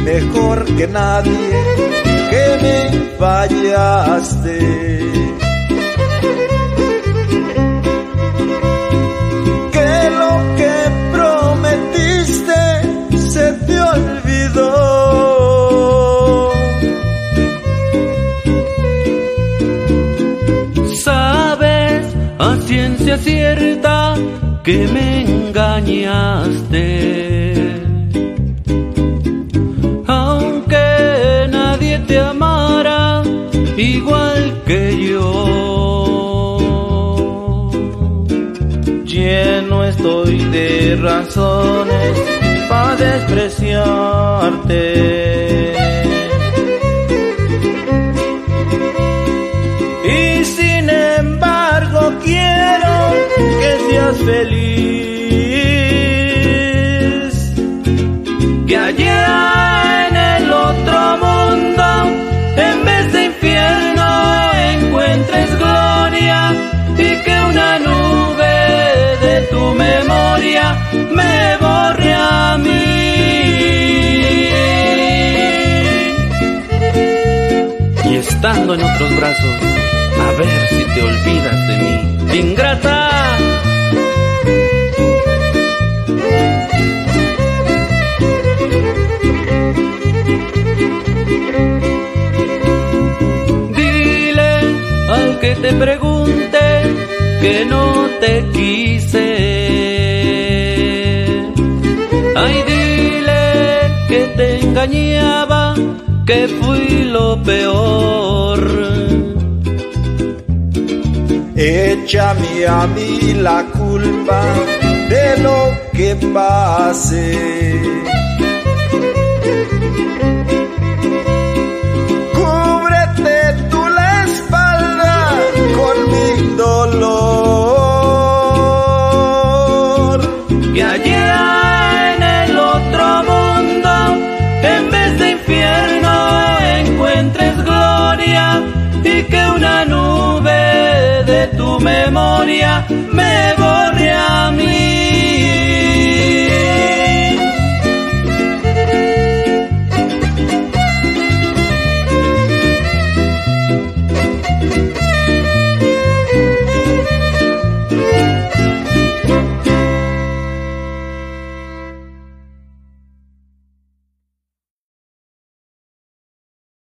mejor que nadie, que me fallaste. Que lo que prometiste se te olvidó. Sabes a ciencia cierta que me engañaste, aunque nadie te amara igual que yo. Lleno estoy de razones para despreciarte, y sin embargo quiero que seas feliz, que allá en el otro mundo en vez de infierno encuentres gloria, y que una nube de tu memoria me borre a mí. Y estando en otros brazos, a ver si te olvidas de mí, ingrata. Dile al que te pregunte que no te quise. Ay, dile que te engañaba, que fui lo peor. Échame a mí la culpa de lo que pase. Cúbrete tú la espalda con mi dolor. Que allá en el otro mundo, en vez de infierno, encuentres gloria, y que una nube de tu memoria me borre a mí.